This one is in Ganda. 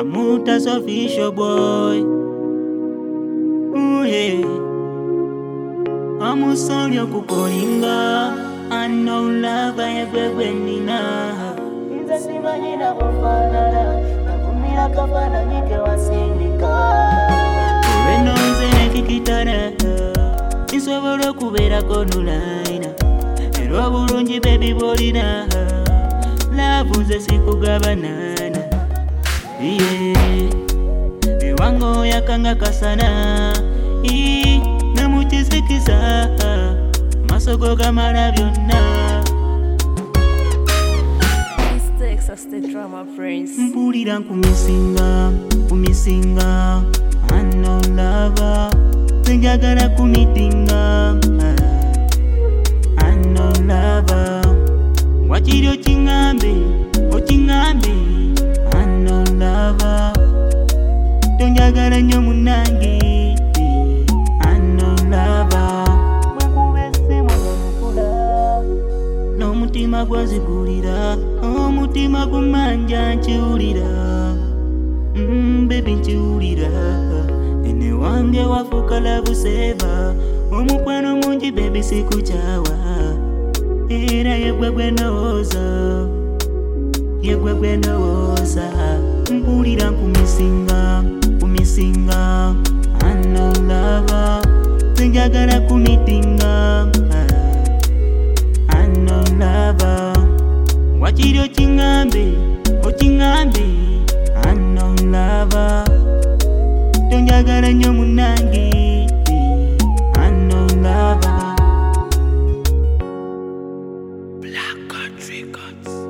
Amuta's official boy. Ooh yeah. Amusoli okukolinga. I know love ya gwegwenina. Inza simanyina kufanana. Nakumira kafana nyike wasindika. Ureno nze nekikitana. Nsobola okubeerako nulaina. Era obulungi baby bolina. Love nze sikugabanana. Ewango yakanga kasana. Namukizikiza masogo gamala byonna. This Texas the drama prince. Mpulira kumisinga I know lava njagala kumitinga I know lava wakiri okingambe I know lava tonjagala nnyo munange I know lava n'omutima gwazigulira omutima gumanja nkiwulira baby nkiwulira ene wange wafuuka labuseva omukwano mungi baby sikukyawa era yegwe gwe ndowooza mpulira kumisinga I know lava njagala kumitinga I know lava wakiri okingambe I know lava tonjagala nnyo munange I know lava. Black God Records.